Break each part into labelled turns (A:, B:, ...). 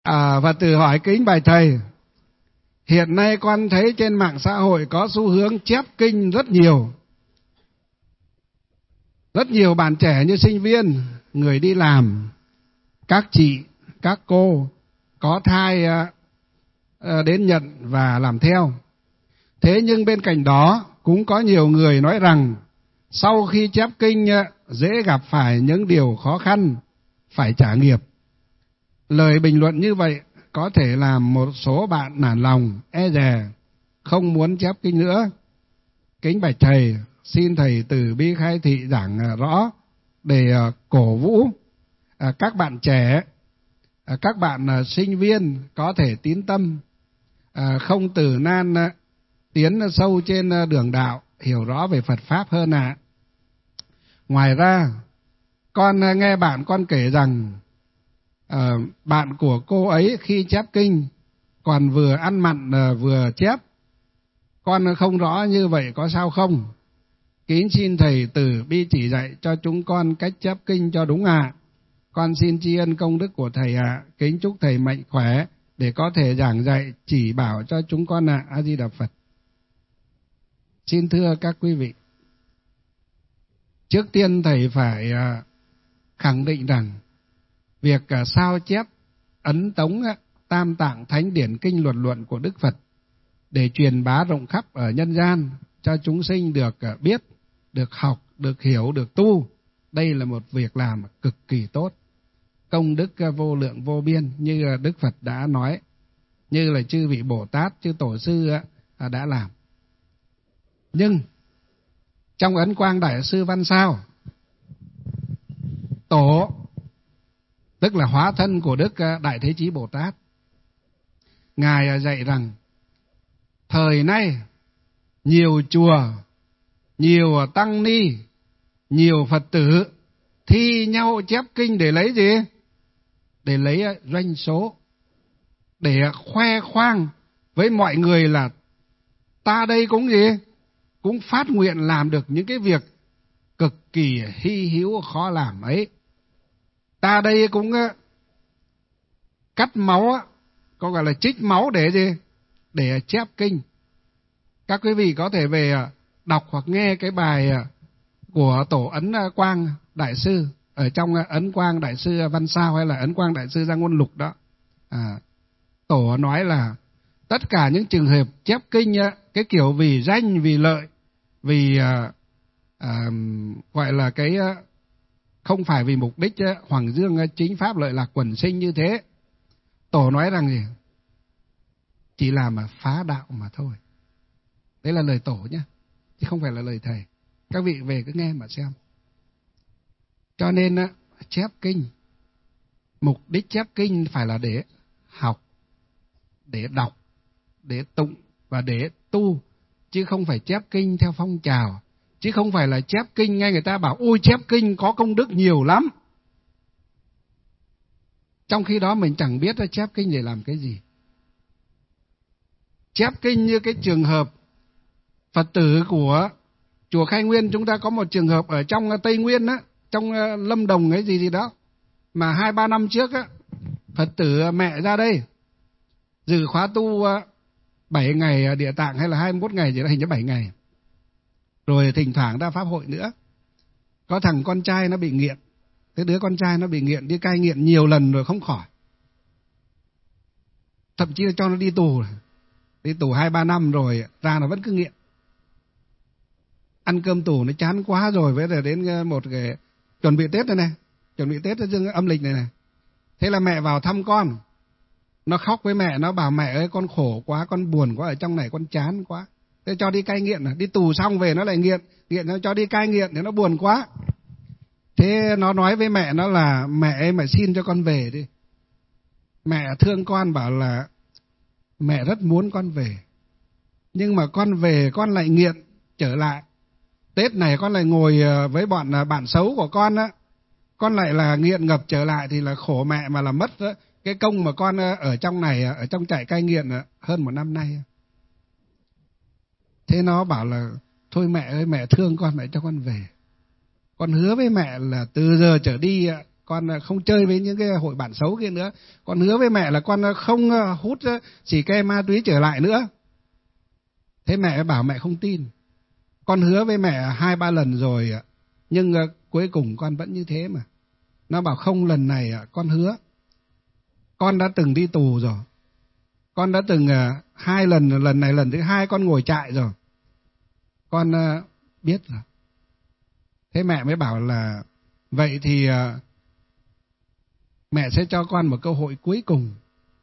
A: Phật tử hỏi kính bạch thầy, hiện nay con thấy trên mạng xã hội có xu hướng chép kinh rất nhiều. Rất nhiều bạn trẻ như sinh viên, người đi làm, các chị, các cô có thai đến nhận và làm theo. Thế nhưng bên cạnh đó cũng có nhiều người nói rằng sau khi chép kinh dễ gặp phải những điều khó khăn, phải trả nghiệp. Lời bình luận như vậy có thể làm một số bạn nản lòng, e dè, không muốn chép kinh nữa. Kính bạch thầy, xin thầy từ bi khai thị giảng rõ để cổ vũ các bạn trẻ, các bạn sinh viên có thể tín tâm, không từ nan tiến sâu trên đường đạo, hiểu rõ về Phật Pháp hơn ạ. Ngoài ra, con nghe bạn con kể rằng bạn của cô ấy khi chép kinh còn vừa ăn mặn vừa chép. Con không rõ như vậy có sao không? Kính xin thầy từ bi chỉ dạy cho chúng con cách chép kinh cho đúng ạ. Con xin tri ân công đức của thầy ạ. Kính chúc thầy mạnh khỏe để có thể giảng dạy chỉ bảo cho chúng con ạ. A Di Đà Phật. Xin thưa các quý vị, trước tiên thầy phải khẳng định rằng việc sao chép ấn tống tam tạng thánh điển kinh luật luận của Đức Phật để truyền bá rộng khắp ở nhân gian cho chúng sinh được biết, được học, được hiểu, được tu, đây là một việc làm cực kỳ tốt, công đức vô lượng vô biên như Đức Phật đã nói, như là chư vị Bồ Tát, chư Tổ sư đã làm. Nhưng trong ấn quang Đại sư Văn Sao, Tổ tức là hóa thân của Đức Đại Thế Chí Bồ Tát, Ngài dạy rằng thời nay nhiều chùa, nhiều tăng ni, nhiều Phật tử thi nhau chép kinh để lấy gì? Để lấy doanh số, để khoe khoang với mọi người là ta đây cũng gì? Cũng phát nguyện làm được những cái việc cực kỳ hy hữu khó làm ấy. Ta đây cũng cắt máu, có gọi là trích máu để gì? Để chép kinh. Các quý vị có thể về đọc hoặc nghe cái bài của Tổ Ấn Quang Đại Sư ở trong Ấn Quang Đại Sư Văn Sao hay là Ấn Quang Đại Sư Gia Ngôn Lục đó. Tổ nói là tất cả những trường hợp chép kinh cái kiểu vì danh, vì lợi, vì gọi là cái không phải vì mục đích hoàng dương chính pháp lợi lạc quần sinh như thế. Tổ nói rằng gì? Chỉ là mà phá đạo mà thôi. Đấy là lời Tổ nhé, chứ không phải là lời thầy. Các vị về cứ nghe mà xem. Cho nên chép kinh, mục đích chép kinh phải là để học, để đọc, để tụng và để tu, chứ không phải chép kinh theo phong trào, chứ không phải là chép kinh nghe người ta bảo ôi chép kinh có công đức nhiều lắm. Trong khi đó mình chẳng biết là chép kinh để làm cái gì. Chép kinh như cái trường hợp Phật tử của chùa Khai Nguyên, chúng ta có một trường hợp ở trong Tây Nguyên á, trong Lâm Đồng ấy gì đó, mà 2-3 năm trước á, Phật tử mẹ ra đây dự khóa tu 7 ngày Địa Tạng hay là 21 ngày gì đó, hình như 7 ngày. Rồi thỉnh thoảng ra pháp hội nữa. Có thằng con trai nó bị nghiện. Cái đứa con trai nó bị nghiện, đi cai nghiện nhiều lần rồi không khỏi. Thậm chí là cho nó đi tù. Đi tù 2-3 năm rồi ra nó vẫn cứ nghiện. Ăn cơm tù nó chán quá rồi, với là đến một cái chuẩn bị Tết này, chuẩn bị Tết dương âm lịch này. Thế là mẹ vào thăm con. Nó khóc với mẹ, nó bảo mẹ ơi con khổ quá, con buồn quá, ở trong này con chán quá. Thế cho đi cai nghiện, đi tù xong về nó lại nghiện nó cho đi cai nghiện thì nó buồn quá. Thế nó nói với mẹ nó là mẹ ơi mà xin cho con về đi. Mẹ thương con bảo là mẹ rất muốn con về, nhưng mà con về con lại nghiện trở lại. Tết này con lại ngồi với bọn bạn xấu của con á, con lại là nghiện ngập trở lại thì là khổ mẹ, mà là mất cái công mà con ở trong này, ở trong trại cai nghiện hơn 1 năm nay. Thế nó bảo là thôi mẹ ơi, mẹ thương con, mẹ cho con về. Con hứa với mẹ là từ giờ trở đi con không chơi với những cái hội bạn xấu kia nữa. Con hứa với mẹ là con không hút xì ke ma túy trở lại nữa. Thế mẹ bảo mẹ không tin. Con hứa với mẹ 2-3 lần rồi, nhưng cuối cùng con vẫn như thế mà. Nó bảo không, lần này con hứa. Con đã từng đi tù rồi. Con đã từng 2 lần, lần này lần thứ 2 con ngồi trại rồi. Con biết rồi. Thế mẹ mới bảo là vậy thì mẹ sẽ cho con một cơ hội cuối cùng.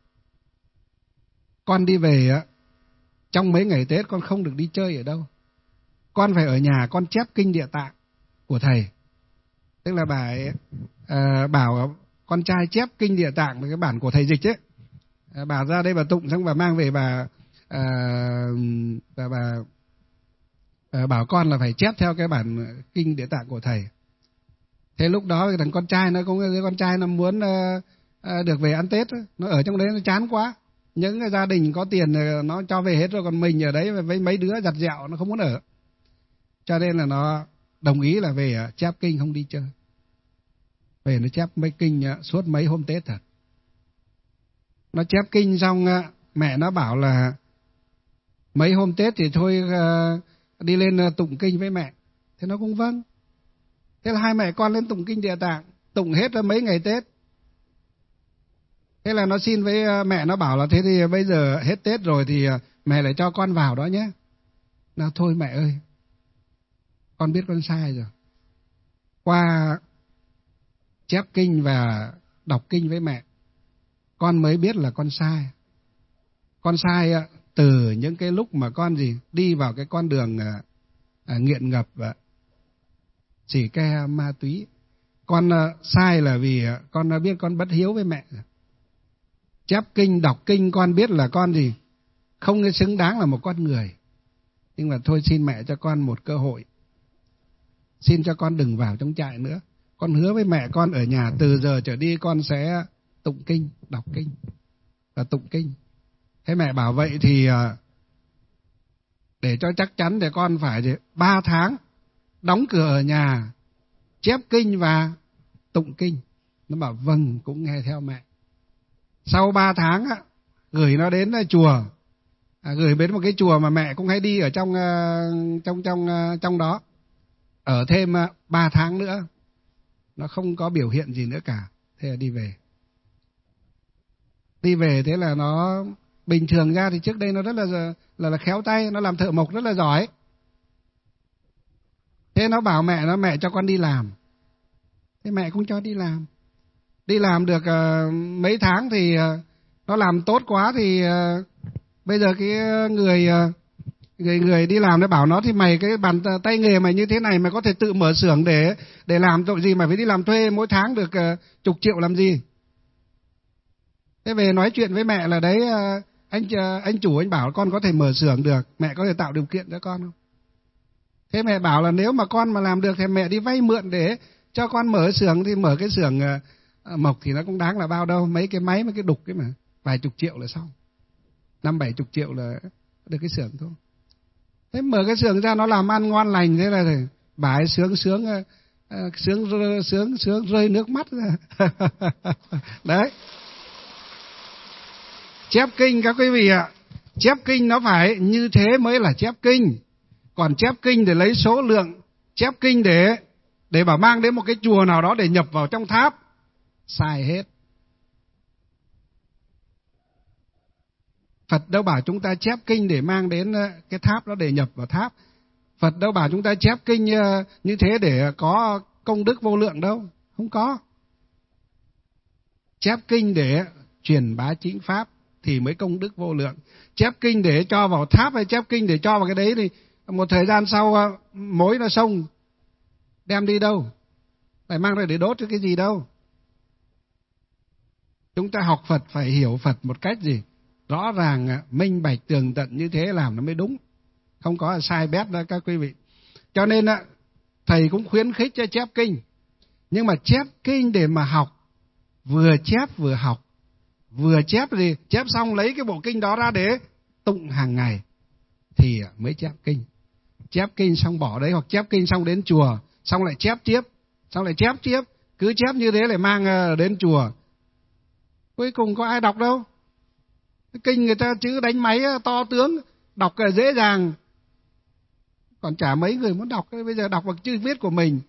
A: Con đi về trong mấy ngày Tết con không được đi chơi ở đâu. Con phải ở nhà con chép kinh Địa Tạng của thầy. Tức là bà ấy bảo con trai chép kinh Địa Tạng với cái bản của thầy dịch ấy. Bà ra đây bà tụng xong bà mang về bà bảo con là phải chép theo cái bản kinh Địa Tạng của thầy. Thế lúc đó thằng con trai nó cũng con trai nó muốn được về ăn Tết, nó ở trong đấy nó chán quá. Những cái gia đình có tiền nó cho về hết rồi, còn mình ở đấy với mấy đứa giặt dẹo nó không muốn ở. Cho nên là nó đồng ý là về chép kinh không đi chơi. Về nó chép mấy kinh suốt mấy hôm Tết thật. Nó chép kinh xong mẹ nó bảo là mấy hôm Tết thì thôi đi lên tụng kinh với mẹ. Thế nó cũng vâng. Thế là hai mẹ con lên tụng kinh Địa Tạng, tụng hết mấy ngày Tết. Thế là nó xin với mẹ, nó bảo là thế thì bây giờ hết Tết rồi thì mẹ lại cho con vào đó nhé. Nào thôi mẹ ơi, con biết con sai rồi. Qua chép kinh và đọc kinh với mẹ, con mới biết là con sai. Con sai từ những cái lúc mà con đi vào cái con đường nghiện ngập xì ke ma túy. Con sai là vì con đã biết con bất hiếu với mẹ. Chép kinh, đọc kinh con biết là con không xứng đáng là một con người. Nhưng mà thôi xin mẹ cho con một cơ hội. Xin cho con đừng vào trong trại nữa. Con hứa với mẹ con ở nhà từ giờ trở đi con sẽ tụng kinh, đọc kinh và tụng kinh. Thế mẹ bảo vậy thì để cho chắc chắn thì con phải 3 tháng đóng cửa ở nhà, chép kinh và tụng kinh. Nó bảo vâng, cũng nghe theo mẹ. Sau 3 tháng gửi nó đến chùa, gửi đến một cái chùa mà mẹ cũng hay đi ở trong đó. Ở thêm 3 tháng nữa, nó không có biểu hiện gì nữa cả. Thế là đi về. Đi về thế là nó bình thường ra thì trước đây nó rất là khéo tay, nó làm thợ mộc rất là giỏi. Thế nó bảo mẹ cho con đi làm. Thế mẹ cũng cho đi làm. Đi làm được mấy tháng thì nó làm tốt quá thì bây giờ cái người đi làm nó bảo nó thì mày cái bàn tay nghề mày như thế này mày có thể tự mở xưởng để làm tội gì mày phải đi làm thuê mỗi tháng được chục triệu làm gì. Thế về nói chuyện với mẹ là đấy anh chủ anh bảo con có thể mở xưởng được, mẹ có thể tạo điều kiện cho con không? Thế mẹ bảo là nếu mà con mà làm được thì mẹ đi vay mượn để cho con mở xưởng, thì mở cái xưởng mộc thì nó cũng đáng là bao đâu, mấy cái máy mấy cái đục cái mà vài chục triệu là xong, 50-70 triệu là được cái xưởng thôi. Thế mở cái xưởng ra nó làm ăn ngon lành, thế là bà ấy sướng rơi nước mắt ra. Đấy. Chép kinh các quý vị ạ, chép kinh nó phải như thế mới là chép kinh. Còn chép kinh để lấy số lượng, chép kinh để bảo mang đến một cái chùa nào đó để nhập vào trong tháp, sai hết. Phật đâu bảo chúng ta chép kinh để mang đến cái tháp đó để nhập vào tháp. Phật đâu bảo chúng ta chép kinh như thế để có công đức vô lượng đâu, không có. Chép kinh để truyền bá chính pháp thì mới công đức vô lượng. Chép kinh để cho vào tháp hay chép kinh để cho vào cái đấy thì một thời gian sau mối nó xông, đem đi đâu? Phải mang ra để đốt cái gì đâu. Chúng ta học Phật phải hiểu Phật một cách rõ ràng, minh bạch, tường tận như thế làm nó mới đúng. Không có sai bét đó các quý vị. Cho nên thầy cũng khuyến khích cho chép kinh. Nhưng mà chép kinh để mà học, vừa chép vừa học. Vừa chép thì chép xong lấy cái bộ kinh đó ra để tụng hàng ngày thì mới chép kinh. Chép kinh xong bỏ đấy, hoặc chép kinh xong đến chùa xong lại chép tiếp, xong lại chép tiếp, cứ chép như thế lại mang đến chùa, cuối cùng có ai đọc đâu. Kinh người ta chữ đánh máy to tướng, đọc dễ dàng, còn chả mấy người muốn đọc. Bây giờ đọc bằng chữ viết của mình.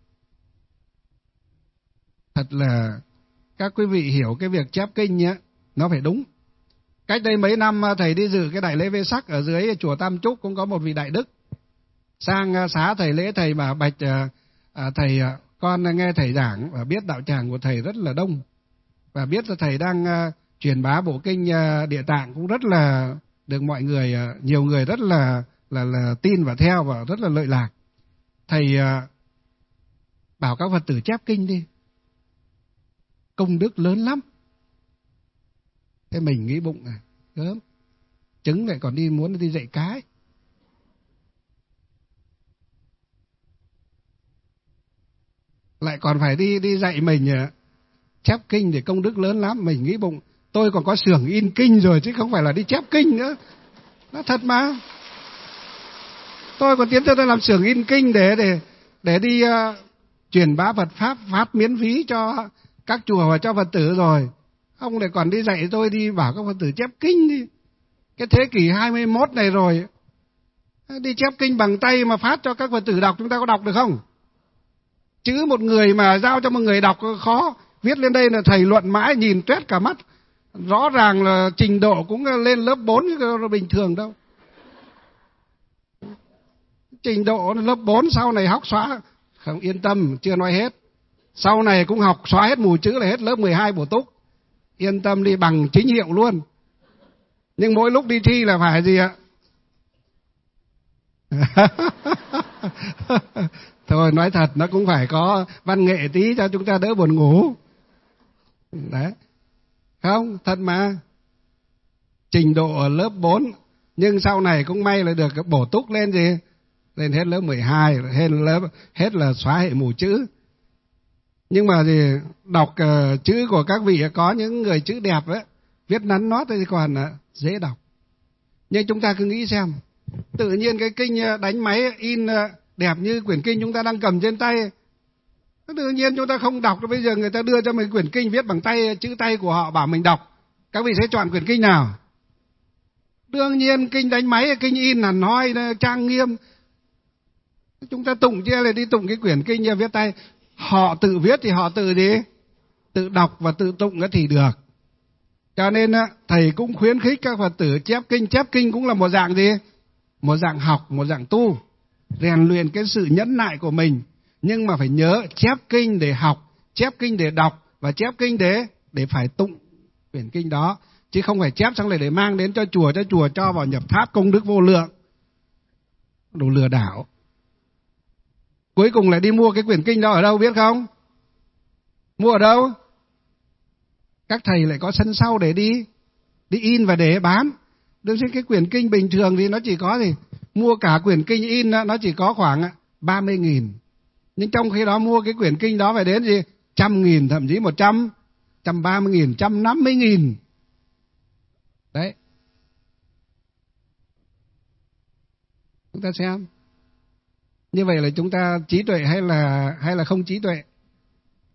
A: Thật là các quý vị hiểu cái việc chép kinh nhé, nó phải đúng. Cách đây mấy năm thầy đi dự cái đại lễ Vê Sắc ở dưới chùa Tam Trúc, cũng có một vị đại đức sang xá thầy lễ. Thầy mà bạch thầy, con nghe thầy giảng và biết đạo tràng của thầy rất là đông, và biết là thầy đang truyền bá bộ kinh Địa Tạng cũng rất là được mọi người, nhiều người rất là tin và theo và rất là lợi lạc. Thầy bảo các Phật tử chép kinh đi, công đức lớn lắm. Thế mình nghĩ bụng gớm, trứng lại còn muốn đi dạy cái. Lại còn phải đi dạy mình chép kinh để công đức lớn lắm. Mình nghĩ bụng, tôi còn có xưởng in kinh rồi chứ không phải là đi chép kinh nữa. Nó thật mà. Tôi còn tiến tới tôi làm xưởng in kinh để đi truyền bá Phật Pháp, phát miễn phí cho các chùa và cho Phật tử rồi. Ông lại còn đi dạy tôi đi bảo các Phật tử chép kinh đi. Cái thế kỷ 21 này rồi, đi chép kinh bằng tay mà phát cho các Phật tử đọc, chúng ta có đọc được không? Chữ một người mà giao cho một người đọc khó. Viết lên đây là thầy luận mãi nhìn tuét cả mắt. Rõ ràng là trình độ cũng lên lớp 4 chứ bình thường đâu. Trình độ lớp 4 sau này học xóa. Không, yên tâm, chưa nói hết. Sau này cũng học xóa hết mù chữ là hết lớp 12 bổ túc. Yên tâm đi, bằng chính hiệu luôn. Nhưng mỗi lúc đi thi là phải gì ạ? Thôi nói thật, nó cũng phải có văn nghệ tí cho chúng ta đỡ buồn ngủ. Đấy. Không, thật mà. Trình độ ở lớp 4, nhưng sau này cũng may là được bổ túc lên gì? Lên hết lớp 12, hết là xóa hệ mù chữ. Nhưng mà thì đọc chữ của các vị có những người chữ đẹp ấy, viết nắn nót thì còn dễ đọc. Nhưng chúng ta cứ nghĩ xem, tự nhiên cái kinh đánh máy in đẹp như quyển kinh chúng ta đang cầm trên tay, tự nhiên chúng ta không đọc. Bây giờ người ta đưa cho mình quyển kinh viết bằng tay, chữ tay của họ, bảo mình đọc, các vị sẽ chọn quyển kinh nào? Đương nhiên kinh đánh máy, kinh in hẳn hoi trang nghiêm. Chúng ta tụng chứ là đi tụng cái quyển kinh viết tay. Họ tự viết thì họ tự gì? Tự đọc và tự tụng thì được. Cho nên thầy cũng khuyến khích các Phật tử chép kinh. Chép kinh cũng là một dạng gì? Một dạng học, một dạng tu, rèn luyện cái sự nhẫn nại của mình. Nhưng mà phải nhớ chép kinh để học, chép kinh để đọc, và chép kinh để phải tụng quyển kinh đó. Chứ không phải chép xong lại để mang đến cho chùa cho vào nhập tháp công đức vô lượng. Đồ lừa đảo. Cuối cùng lại đi mua cái quyển kinh đó ở đâu biết không? Mua ở đâu? Các thầy lại có sân sau để đi in và để bán. Đương nhiên cái quyển kinh bình thường thì nó chỉ có gì? Mua cả quyển kinh in nó chỉ có khoảng 30.000. Nhưng trong khi đó mua cái quyển kinh đó phải đến gì? 100.000, thậm chí 130.000, 150.000. Đấy. Chúng ta xem. Như vậy là chúng ta trí tuệ hay là không trí tuệ?